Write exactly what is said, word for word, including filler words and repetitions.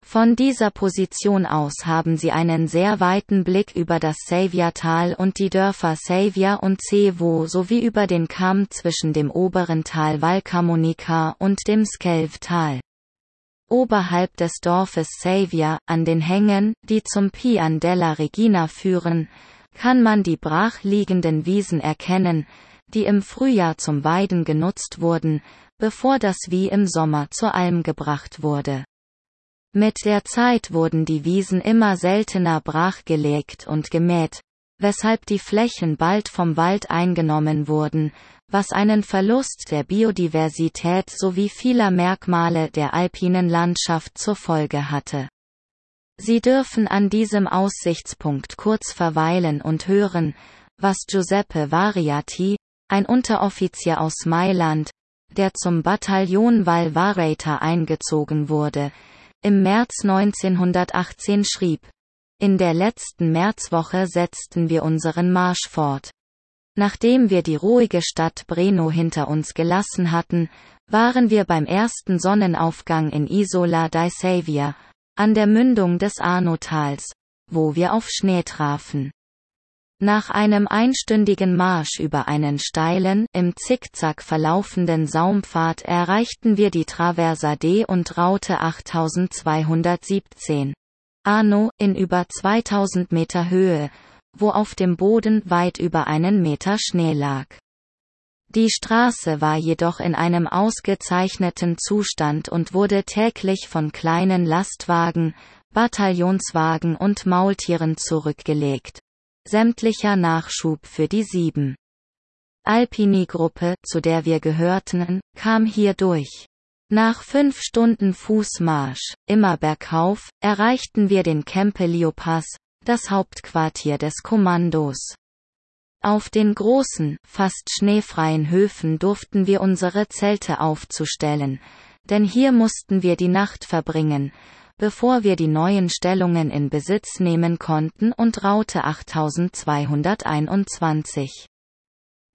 Von dieser Position aus haben sie einen sehr weiten Blick über das Savia-Tal und die Dörfer Savia und Cevo sowie über den Kamm zwischen dem oberen Tal Valcamonica und dem Scelve-Tal. Oberhalb des Dorfes Savia, an den Hängen, die zum Pian della Regina führen, kann man die brachliegenden Wiesen erkennen, die im Frühjahr zum Weiden genutzt wurden, bevor das Vieh im Sommer zur Alm gebracht wurde. Mit der Zeit wurden die Wiesen immer seltener brachgelegt und gemäht, weshalb die Flächen bald vom Wald eingenommen wurden, was einen Verlust der Biodiversität sowie vieler Merkmale der alpinen Landschaft zur Folge hatte. Sie dürfen an diesem Aussichtspunkt kurz verweilen und hören, was Giuseppe Variati, ein Unteroffizier aus Mailand, der zum Bataillon Valvarata eingezogen wurde, im März neunzehnhundertachtzehn schrieb: In der letzten Märzwoche setzten wir unseren Marsch fort. Nachdem wir die ruhige Stadt Breno hinter uns gelassen hatten, waren wir beim ersten Sonnenaufgang in Isola di Savia, an der Mündung des Arno-Tals, wo wir auf Schnee trafen. Nach einem einstündigen Marsch über einen steilen, im Zickzack verlaufenden Saumpfad erreichten wir die Traversa D und Route achttausendzweihundertsiebzehn. Arno, in über zweitausend Meter Höhe, wo auf dem Boden weit über einen Meter Schnee lag. Die Straße war jedoch in einem ausgezeichneten Zustand und wurde täglich von kleinen Lastwagen, Bataillonswagen und Maultieren zurückgelegt. Sämtlicher Nachschub für die sieben Alpini-Gruppe, zu der wir gehörten, kam hier durch. Nach fünf Stunden Fußmarsch, immer bergauf, erreichten wir den Kempelio-Pass, das Hauptquartier des Kommandos. Auf den großen, fast schneefreien Höfen durften wir unsere Zelte aufzustellen, denn hier mussten wir die Nacht verbringen, bevor wir die neuen Stellungen in Besitz nehmen konnten und Route achttausendzweihunderteinundzwanzig